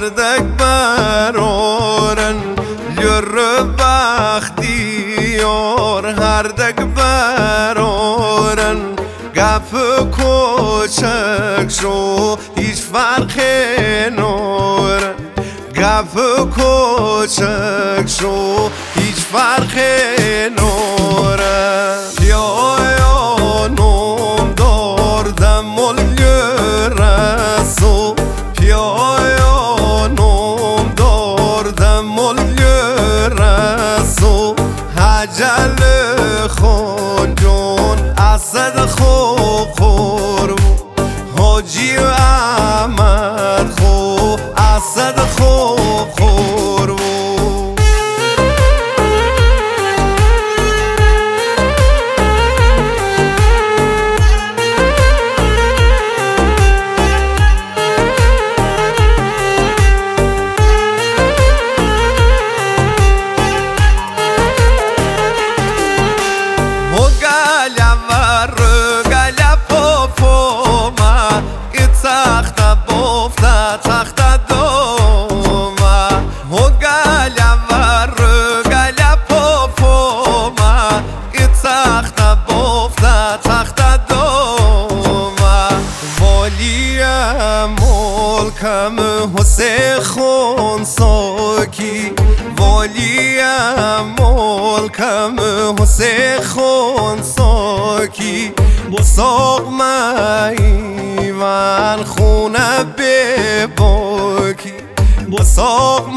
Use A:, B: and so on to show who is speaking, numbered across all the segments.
A: هردک برارن لر بختیار هردک برارن گپ کوچک شو هیچ فرقی نارن گپ کوچک شو هیچ فرقی نارن پیانم داردم ملیه رسو پیانم داردم ملیه رسو حجل خون جون اسد خوب خورم حاجی احمد خوب اسد خوب خورم ملکم حسین خون ساکی والیم ملکم حسین خون ساکی بساق میوان خونه بباکی بساق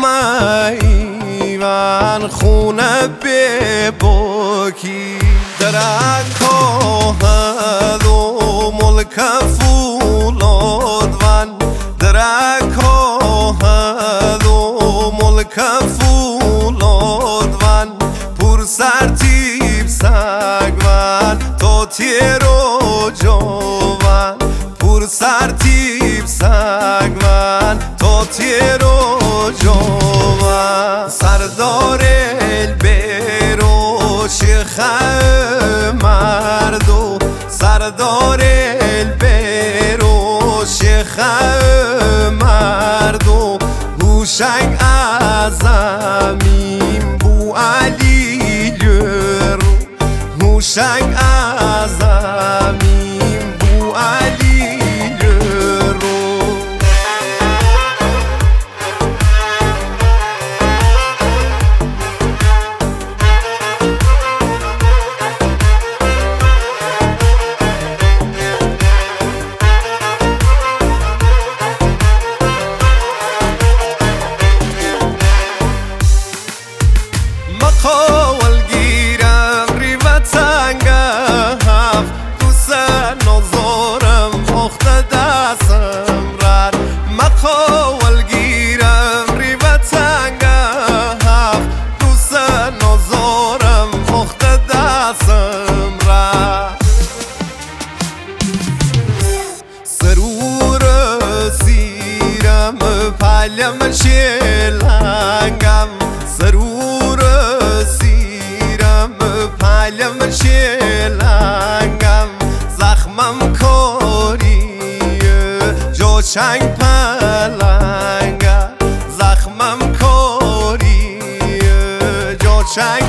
A: میوان خونه بباکی درکا هلو ملک فولاد ون درکا هلو ملک فولاد ون پر سرتیب سگون تا تیرو جوان پر سرتیب سگون تا تیرو جوان سردار البرو شیخ مردو سردار البرو شیخ مردو هوشنگ اعظمیم بو علی لرو هوشنگ اعظمیم بو علی لرو مخاول گیرم ریوتنگ هفت دوست نزارم اخت دستم رد مخاول گیرم ریوتنگ هفت دوست نزارم اخت دستم رد سرور سیرم پلم شلنگم سرور سیرم پلم شلنگم زخمم کاریه جا چنگ پلنگم زخمم کاریه جا چنگ